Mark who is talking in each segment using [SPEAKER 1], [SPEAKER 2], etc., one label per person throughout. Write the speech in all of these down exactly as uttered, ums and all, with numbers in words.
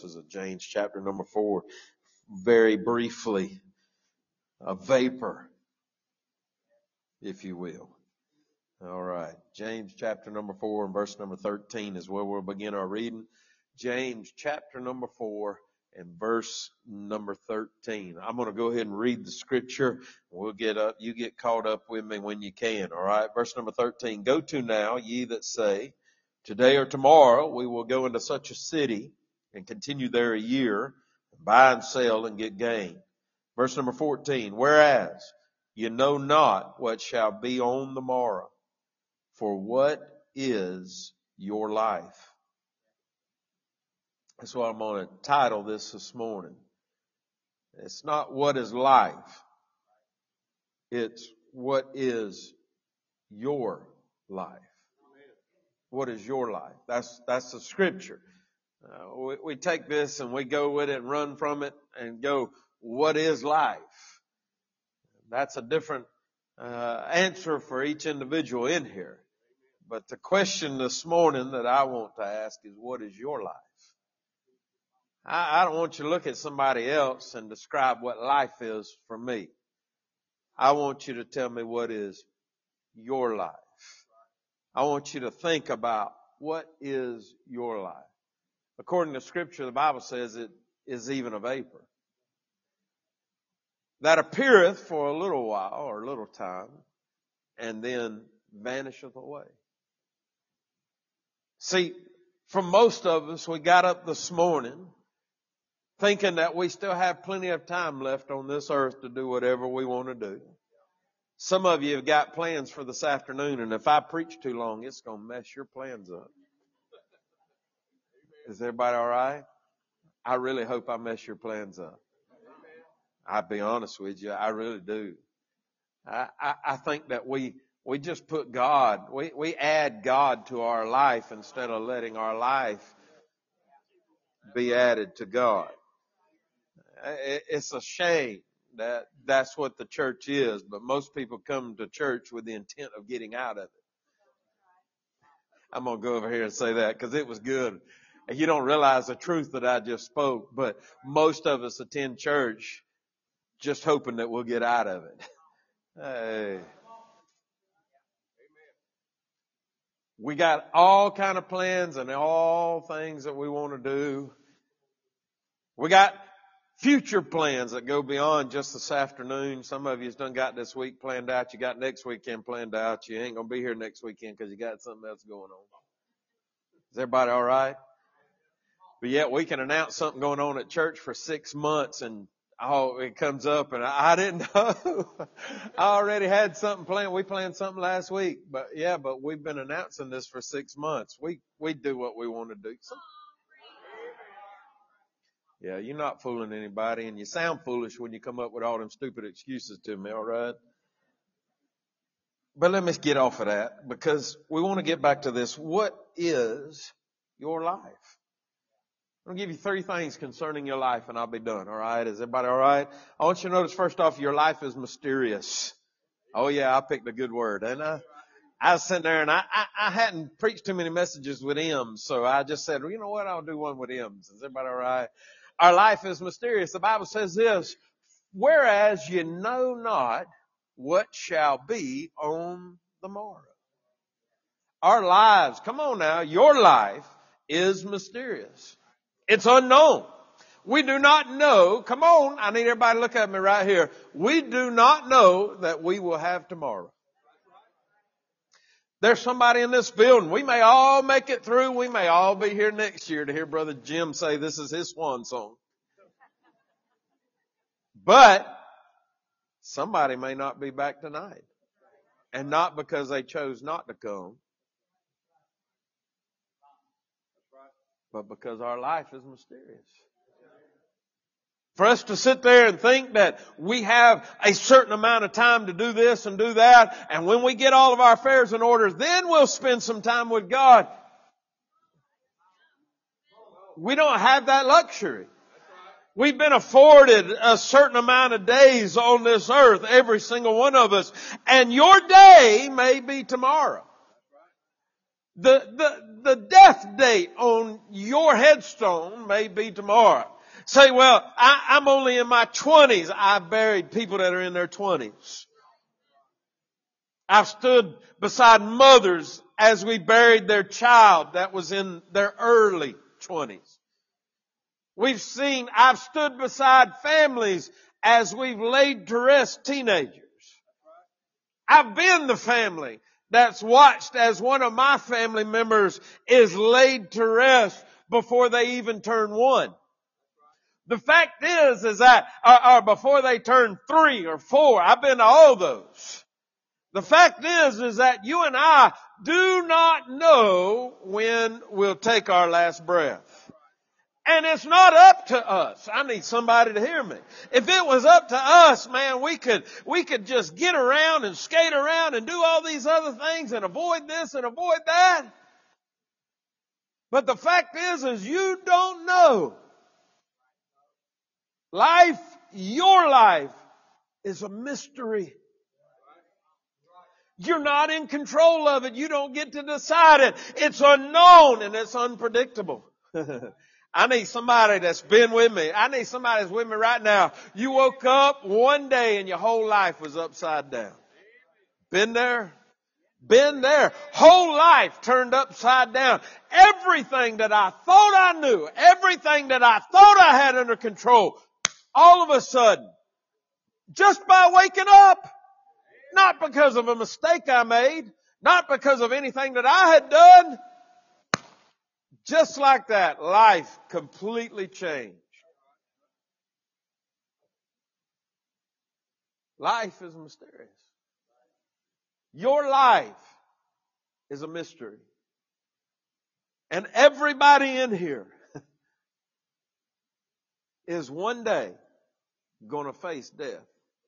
[SPEAKER 1] verses of James chapter number four. Very briefly, a vapor, if you will. All right. James chapter number four and verse number thirteen is where we'll begin our reading. James chapter number four and verse number thirteen. I'm going to go ahead and read the scripture. We'll get up. You get caught up with me when you can. All right. Verse number thirteen. Go to now, ye that say, today or tomorrow we will go into such a city and continue there a year, and buy and sell and get gain. Verse number fourteen. Whereas you know not what shall be on the morrow. For what is your life? That's what I'm going to title this this morning. It's not what is life. It's what is your life. What is your life? That's, that's the scripture. Uh, we, we take this and we go with it and run from it and go, what is life? That's a different uh, answer for each individual in here. But the question this morning that I want to ask is, what is your life? I, I don't want you to look at somebody else and describe what life is for me. I want you to tell me what is your life. I want you to think about what is your life. According to Scripture, the Bible says it is even a vapor that appeareth for a little while or a little time and then vanisheth away. See, for most of us, we got up this morning thinking that we still have plenty of time left on this earth to do whatever we want to do. Some of you have got plans for this afternoon, and if I preach too long, it's going to mess your plans up. Is everybody all right? I really hope I mess your plans up. I'll be honest with you, I really do. I, I, I think that we we just put God, we, we add God to our life instead of letting our life be added to God. It, it's a shame that that's what the church is, but most people come to church with the intent of getting out of it. I'm going to go over here and say that because it was good. You don't realize the truth that I just spoke, but most of us attend church just hoping that we'll get out of it. Hey. We got all kind of plans and all things that we want to do. We got future plans that go beyond just this afternoon. Some of you's done got this week planned out. You got next weekend planned out. You ain't going to be here next weekend because you got something else going on. Is everybody all right? But yet we can announce something going on at church for six months and oh, it comes up and I, I didn't know. I already had something planned. We planned something last week, but yeah, but we've been announcing this for six months. We, we do what we want to do. So, yeah, you're not fooling anybody and you sound foolish when you come up with all them stupid excuses to me. All right. But let me get off of that because we want to get back to this. What is your life? I'm going to give you three things concerning your life and I'll be done. All right. Is everybody all right? I want you to notice first off, your life is mysterious. Oh yeah, I picked a good word. And I, I was sitting there and I, I, I hadn't preached too many messages with M's. So I just said, well, you know what? I'll do one with M's. Is everybody all right? Our life is mysterious. The Bible says this, whereas you know not what shall be on the morrow. Our lives, come on now, your life is mysterious. It's unknown. We do not know. Come on. I need everybody to look at me right here. We do not know that we will have tomorrow. There's somebody in this building. We may all make it through. We may all be here next year to hear Brother Jim say this is his swan song. But somebody may not be back tonight. And not because they chose not to come. But because our life is mysterious. For us to sit there and think that we have a certain amount of time to do this and do that, and when we get all of our affairs in order, then we'll spend some time with God. We don't have that luxury. We've been afforded a certain amount of days on this earth, every single one of us, and your day may be tomorrow. The, the, the death date on your headstone may be tomorrow. Say, well, I, I'm only in my twenties. I've buried people that are in their twenties. I've stood beside mothers as we buried their child that was in their early twenties. We've seen, I've stood beside families as we've laid to rest teenagers. I've been the family that's watched as one of my family members is laid to rest before they even turn one. The fact is, is that, or, or before they turn three or four, I've been to all those. The fact is, is that you and I do not know when we'll take our last breath. And it's not up to us. I need somebody to hear me. If it was up to us, man, we could, we could just get around and skate around and do all these other things and avoid this and avoid that. But the fact is, is you don't know. Life, your life, is a mystery. You're not in control of it. You don't get to decide it. It's unknown and it's unpredictable. I need somebody that's been with me. I need somebody that's with me right now. You woke up one day and your whole life was upside down. Been there? Been there. Whole life turned upside down. Everything that I thought I knew, everything that I thought I had under control, all of a sudden, just by waking up, not because of a mistake I made, not because of anything that I had done, just like that, life completely changed. Life is mysterious. Your life is a mystery. And everybody in here is one day going to face death.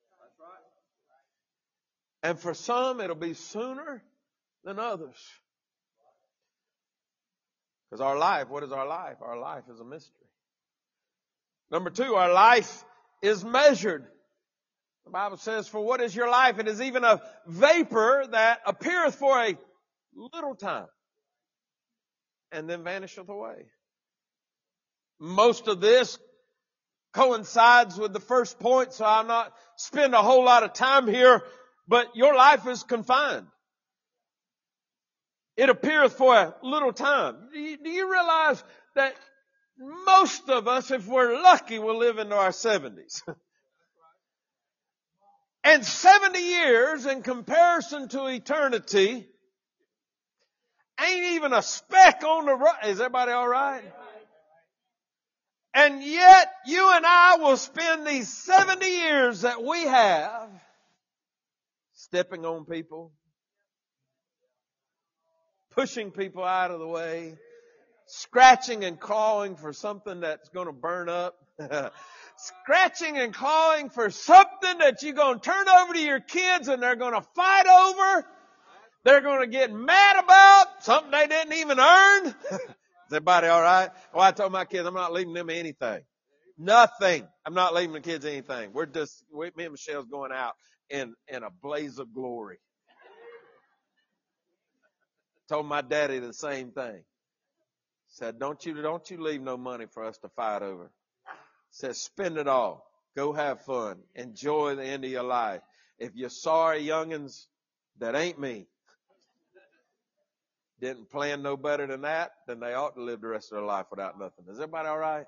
[SPEAKER 1] And for some, it'll be sooner than others. Because our life, what is our life? Our life is a mystery. Number two, our life is measured. The Bible says, for what is your life? It is even a vapor that appeareth for a little time and then vanisheth away. Most of this coincides with the first point, so I'll not spend a whole lot of time here, but your life is confined. It appeareth for a little time. Do you, do you realize that most of us, if we're lucky, will live into our seventies? And seventy years in comparison to eternity ain't even a speck on the road. Is everybody all right? And yet you and I will spend these seventy years that we have stepping on people, pushing people out of the way, scratching and clawing for something that's going to burn up. Scratching and clawing for something that you're going to turn over to your kids and they're going to fight over. They're going to get mad about something they didn't even earn. Is everybody all right? Well, I told my kids I'm not leaving them anything. Nothing. I'm not leaving the kids anything. We're just, we, me and Michelle's going out in, in a blaze of glory. Told my daddy the same thing. Said, don't you, don't you leave no money for us to fight over. Says, spend it all. Go have fun. Enjoy the end of your life. If you're sorry, youngins, that ain't me. Didn't plan no better than that, then they ought to live the rest of their life without nothing. Is everybody all right?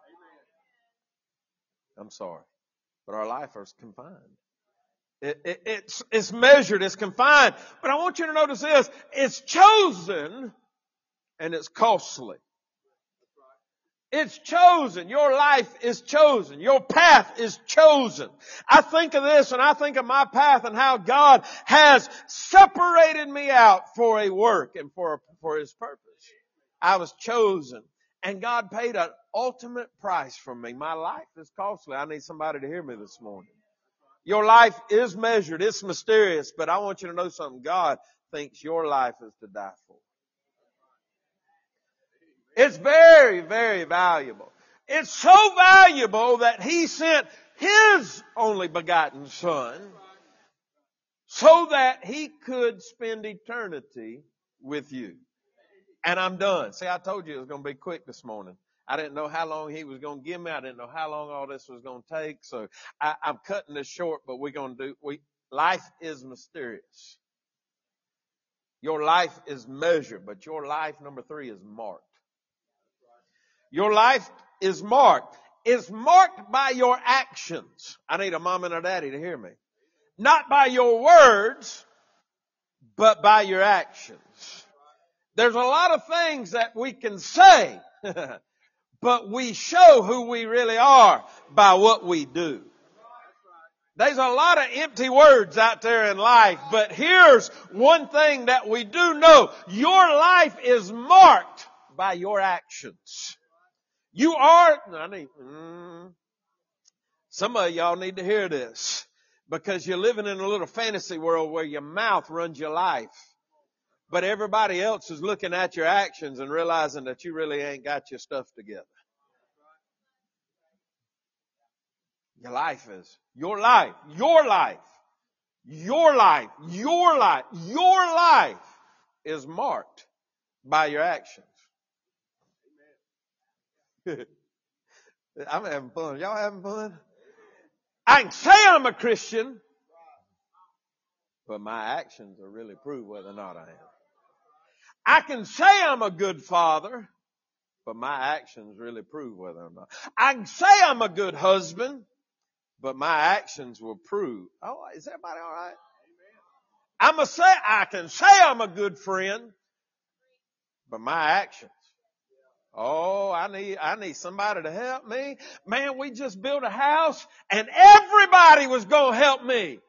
[SPEAKER 1] I'm sorry. But our life is confined. It, it, it's, it's measured, it's confined. But I want you to notice this. It's chosen and it's costly. It's chosen. Your life is chosen. Your path is chosen. I think of this and I think of my path and how God has separated me out for a work and for, a, for His purpose. I was chosen and God paid an ultimate price for me. My life is costly. I need somebody to hear me this morning. Your life is measured. It's mysterious, but I want you to know something. God thinks your life is to die for. It's very, very valuable. It's so valuable that He sent His only begotten Son so that He could spend eternity with you. and I'm done. See, I told you it was going to be quick this morning. I didn't know how long he was going to give me. I didn't know how long all this was going to take. So I, I'm cutting this short, but we're going to do, we, life is mysterious. Your life is measured, but your life, number three, is marked. Your life is marked. It's marked by your actions. I need a mom and a daddy to hear me. Not by your words, but by your actions. There's a lot of things that we can say, but we show who we really are by what we do. There's a lot of empty words out there in life, but here's one thing that we do know. Your life is marked by your actions. You are, I need, mm, some of y'all need to hear this because you're living in a little fantasy world where your mouth runs your life. But everybody else is looking at your actions and realizing that you really ain't got your stuff together. Your life is, your life, your life, your life, your life, your life is marked by your actions. I'm having fun. Y'all having fun? I can say I'm a Christian, but my actions will really prove whether or not I am. I can say I'm a good father, but my actions really prove whether or not. I can say I'm a good husband, but my actions will prove. Oh, is everybody all right? I'm a say, I can say I'm a good friend, but my actions. Oh, I need, I need somebody to help me. Man, we just built a house and everybody was going to help me.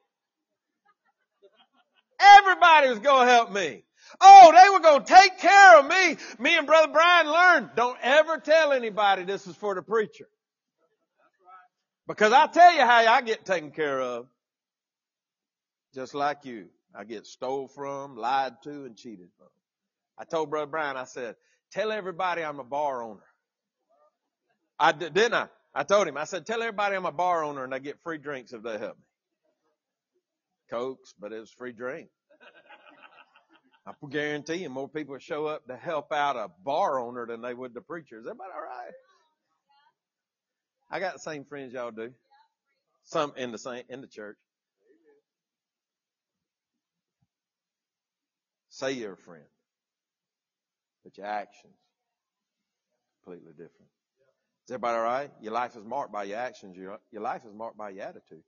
[SPEAKER 1] Everybody was going to help me. Oh, they were going to take care of me. Me and Brother Brian learned, don't ever tell anybody this is for the preacher. Because I tell you how I get taken care of. Just like you. I get stole from, lied to, and cheated from. I told Brother Brian, I said, tell everybody I'm a bar owner. I did, didn't I? I told him, I said, tell everybody I'm a bar owner and I get free drinks if they help me. Cokes, but it was free drink. I guarantee you more people show up to help out a bar owner than they would the preacher. Is everybody all right? I got the same friends y'all do. Some in the same, in the church. Say you're a friend, but your actions completely different. Is everybody all right? Your life is marked by your actions. Your, your life is marked by your attitude.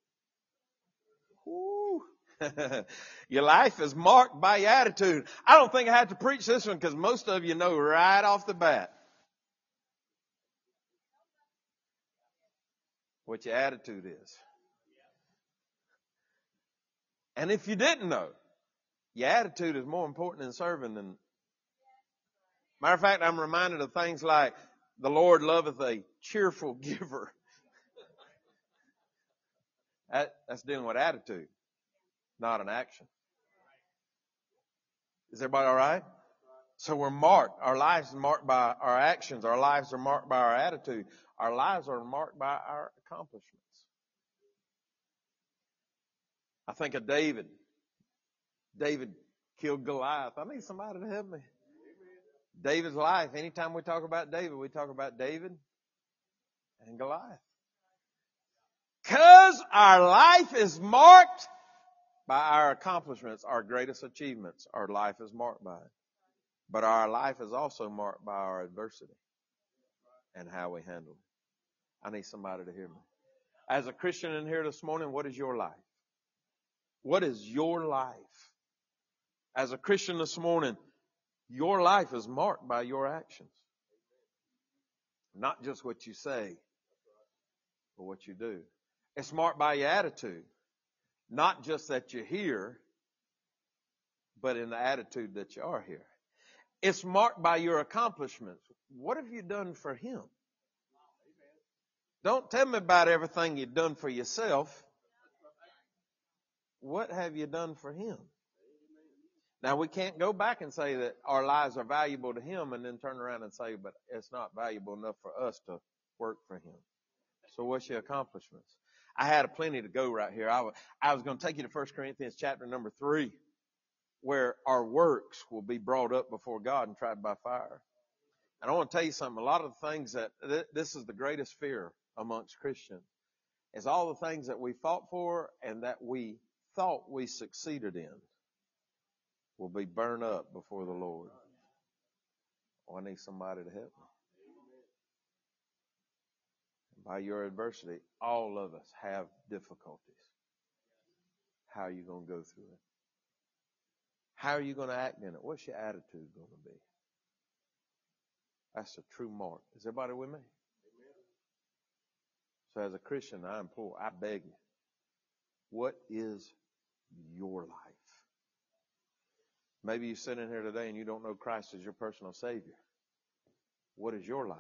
[SPEAKER 1] Woo. Your life is marked by your attitude. I don't think I have to preach this one because most of you know right off the bat what your attitude is. And if you didn't know, your attitude is more important in serving than. Matter of fact, I'm reminded of things like the Lord loveth a cheerful giver. That, that's dealing with attitude, not an action. Is everybody all right? So we're marked. Our lives are marked by our actions. Our lives are marked by our attitude. Our lives are marked by our accomplishments. I think of David. David killed Goliath. I need somebody to help me. David's life. Anytime we talk about David, we talk about David and Goliath. Because our life is marked by our accomplishments, our greatest achievements. Our life is marked by it. But our life is also marked by our adversity and how we handle it. I need somebody to hear me. As a Christian in here this morning, what is your life? What is your life? As a Christian this morning, your life is marked by your actions. Not just what you say, but what you do. It's marked by your attitude. Not just that you're here, but in the attitude that you are here. It's marked by your accomplishments. What have you done for Him? Don't tell me about everything you've done for yourself. What have you done for Him? Now, we can't go back and say that our lives are valuable to Him and then turn around and say, but it's not valuable enough for us to work for Him. So what's your accomplishments? I had a plenty to go right here. I was, I was going to take you to First Corinthians chapter number three. where our works will be brought up before God and tried by fire. And I want to tell you something. A lot of the things that, th- this is the greatest fear amongst Christians, is all the things that we fought for and that we thought we succeeded in will be burned up before the Lord. Oh, I need somebody to help me. By your adversity, all of us have difficulties. How are you going to go through it? How are you going to act in it? What's your attitude going to be? That's a true mark. Is everybody with me? So as a Christian, I implore, I beg you, what is your life? Maybe you sit in here today and you don't know Christ as your personal Savior. What is your life?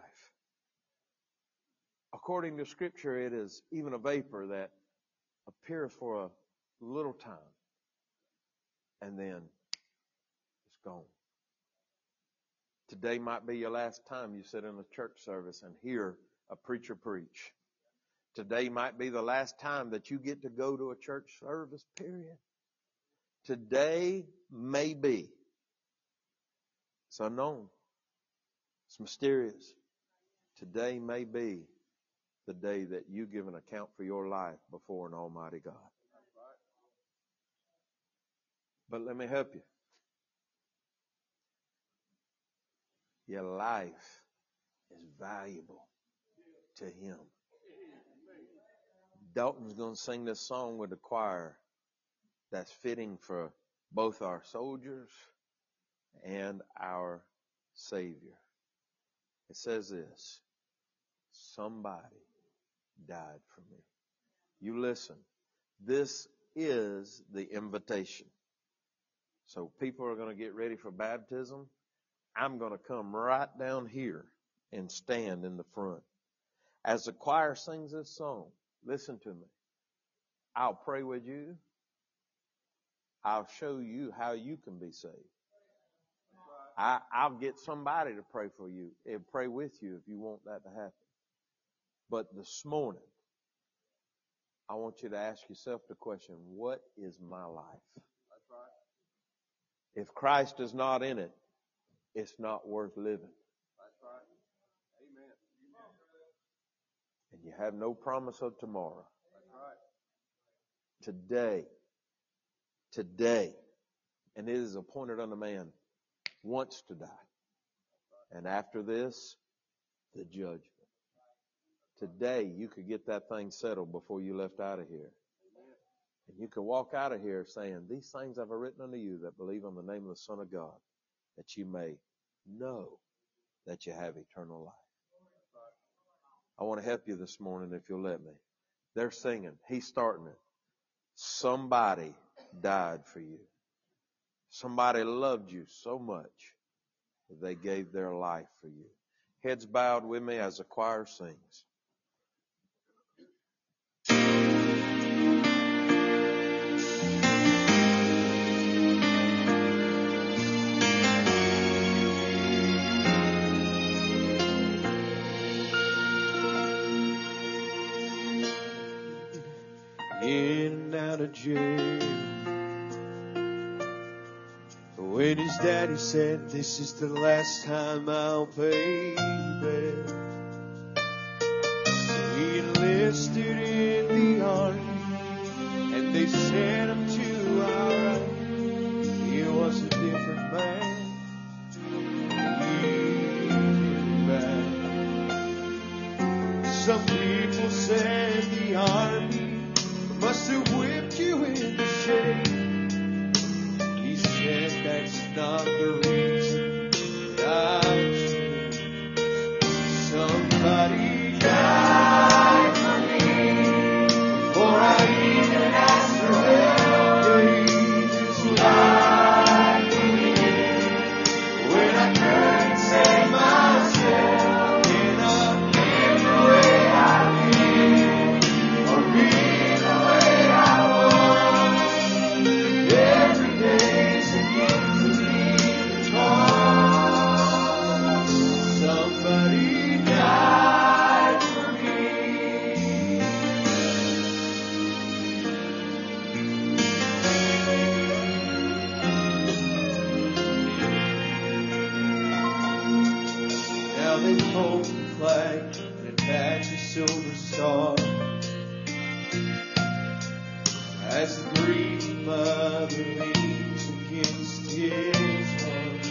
[SPEAKER 1] According to Scripture, it is even a vapor that appears for a little time and then it's gone. Today might be your last time you sit in a church service and hear a preacher preach. Today might be the last time that you get to go to a church service, period. Today may be. It's unknown. It's mysterious. Today may be the day that you give an account for your life before an almighty God. But let me help you. Your life is valuable to Him. Dalton's going to sing this song with the choir that's fitting for both our soldiers and our Savior. It says this: somebody died for me. You listen. This is the invitation. So people are going to get ready for baptism. I'm going to come right down here and stand in the front. As the choir sings this song, listen to me. I'll pray with you. I'll show you how you can be saved. I, I'll get somebody to pray for you and pray with you if you want that to happen. But this morning, I want you to ask yourself the question, what is my life? If Christ is not in it, it's not worth living. And you have no promise of tomorrow. Today, today, and it is appointed unto man once to die. And after this, the judgment. Today, you could get that thing settled before you left out of here. And you could walk out of here saying, these things have I written unto you that believe on the name of the Son of God, that you may know that you have eternal life. I want to help you this morning if you'll let me. They're singing. He's starting it. Somebody died for you. Somebody loved you so much that they gave their life for you. Heads bowed with me as the choir sings. In and out of jail, when his daddy said, this is the last time I'll pay back. He enlisted in the army, and they sent him to Iraq. He was a different man. He back. Some people said the army must have whipped you into shape. He said that's not the reason I've changed.
[SPEAKER 2] star. As the grieving mother leans against his heart,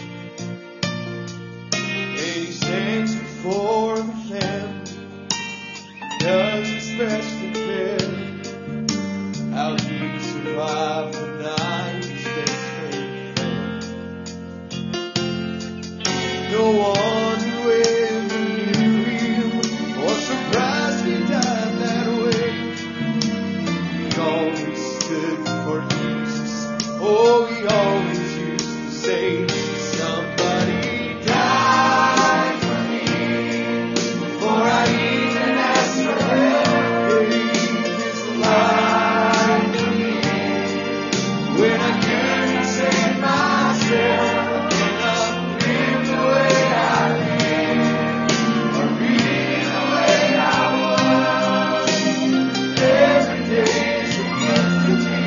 [SPEAKER 2] and he stands before the family, does his best to bear. How he survived the night his best friend fell. No one who ever knew him was surprised he died that way. He always stood for Jesus. Oh, he always used to say, somebody died for me before I even asked for help. Gave his life for me when I couldn't save myself. I cannot live the way I live or be the way I was. Every day's a gift to me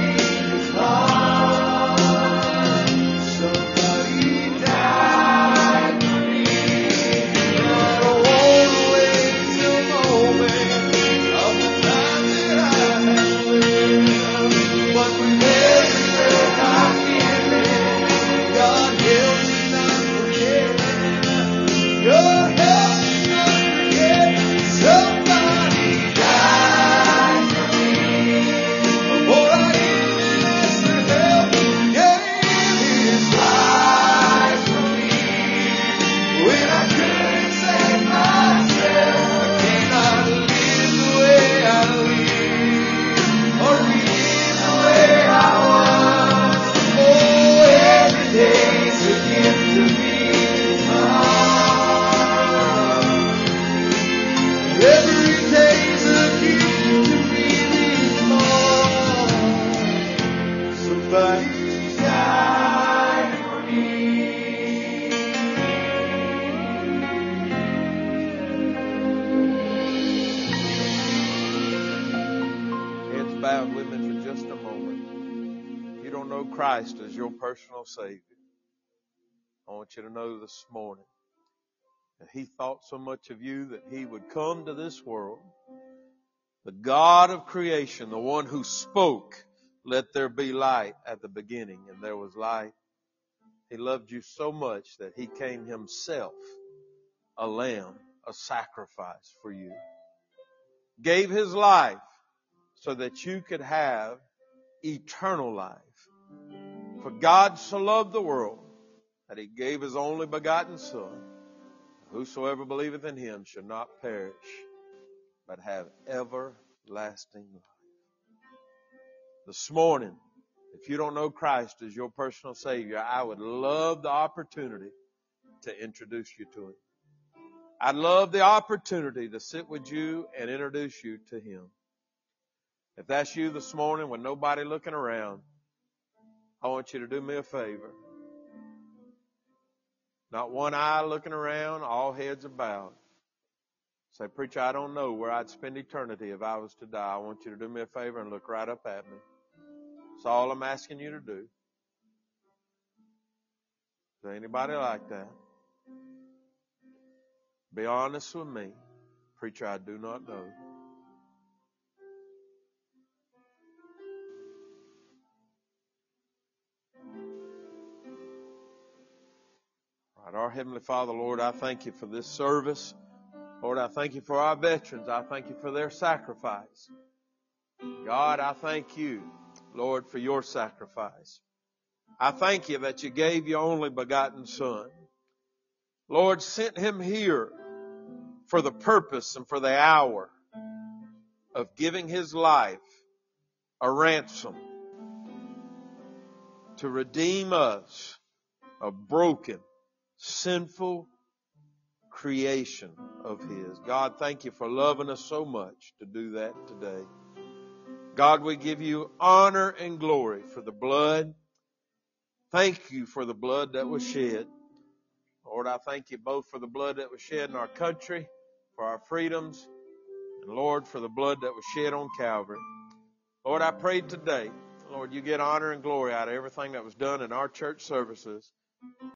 [SPEAKER 2] because somebody died for me. And I don't want to waste a moment of the time that I have lived. But with every breath I'm given, God help me not forget. God help me not forget. Somebody died for me before I even asked for help. Gave his life for me when I couldn't save myself. I cannot live the way I live or be the way I was. Oh, every day's a gift to me. Every day's a gift to me because somebody died for me.
[SPEAKER 1] Heads bowed with me for just a moment. If you don't know Christ as your personal Savior, I want you to know this morning that He thought so much of you that He would come to this world. The God of creation, the one who spoke, let there be light at the beginning, and there was light. He loved you so much that He came Himself, a lamb, a sacrifice for you. Gave His life so that you could have eternal life. For God so loved the world that He gave His only begotten Son. Whosoever believeth in Him shall not perish, but have everlasting life. This morning, if you don't know Christ as your personal Savior, I would love the opportunity to introduce you to Him. I'd love the opportunity to sit with you and introduce you to Him. If that's you this morning with nobody looking around, I want you to do me a favor. Not one eye looking around, all heads are bowed. Say, preacher, I don't know where I'd spend eternity if I was to die. I want you to do me a favor and look right up at me. That's all I'm asking you to do. Is there anybody like that? Be honest with me. Preacher, I do not know. Right, our Heavenly Father, Lord, I thank you for this service. Lord, I thank you for our veterans. I thank you for their sacrifice. God, I thank you, Lord, for your sacrifice. I thank you that you gave your only begotten Son. Lord, sent Him here for the purpose and for the hour of giving His life a ransom to redeem us, a broken, sinful creation of His. God, thank you for loving us so much to do that today. God, we give you honor and glory for the blood. Thank you for the blood that was shed. Lord, I thank you both for the blood that was shed in our country, for our freedoms, and Lord, for the blood that was shed on Calvary. Lord, I pray today, Lord, you get honor and glory out of everything that was done in our church services.